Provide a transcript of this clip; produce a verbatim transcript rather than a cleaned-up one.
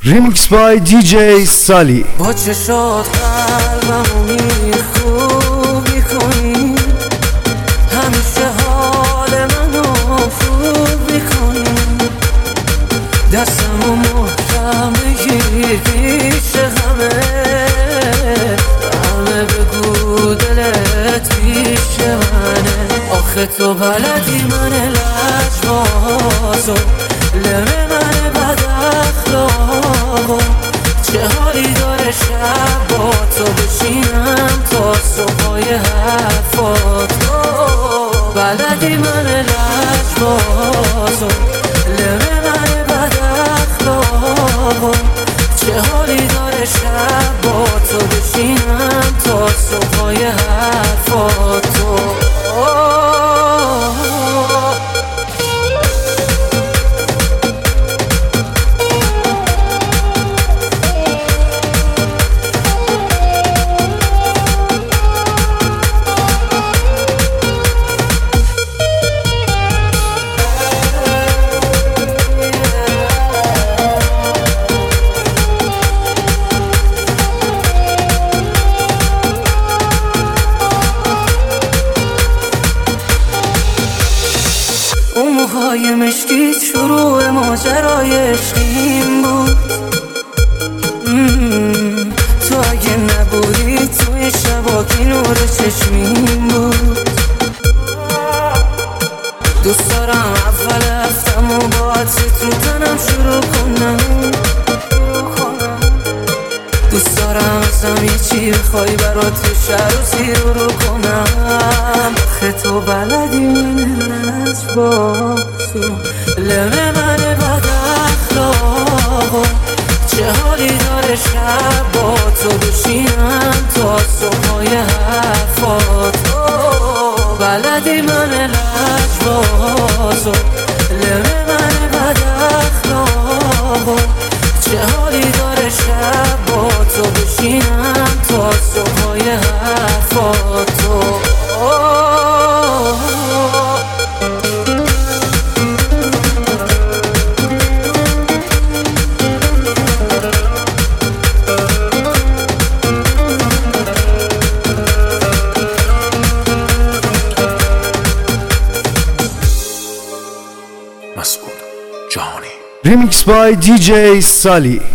ریمیکس بای دی جی سالی. با چشات قلبمو میخوب میکنی، همیشه حال منو خوب میکنی، دستمو محکم بگیر پیش همه همه بگو دلت پیش منه. آخه تو بلدی من لجبازو، لمه من بد اخلاقو، چه حالی داره شب با تو بشینم تا صبحای حرفاتو. بلدی من لجبازو، لمه من بد اخلاقو، چه حالی داره شب با تو بشینم تا صبحای حرفاتو. اون موهای مشکیت شروع ماجرای عشقیم بود. تو اگه نبودی توی شباکی نور چشمیم بود. دوست دارم اول هفتم و با عطرت رو تنم شروع کنم. دوست دارم ازم یه چی بخوای برات تو شهر و زیر رو کنم. آخه تو بلدی من لجبازو، لمه من بد اخلاقو، چه حالی داره شب با تو بشینم تا صبحای حرفاتو. بلدی من لجبازو، لمه من بد اخلاقو، چه حالی داره شب با تو بشینم تا صبحای حرفاتو. ریمیکس بای دی جی سالی.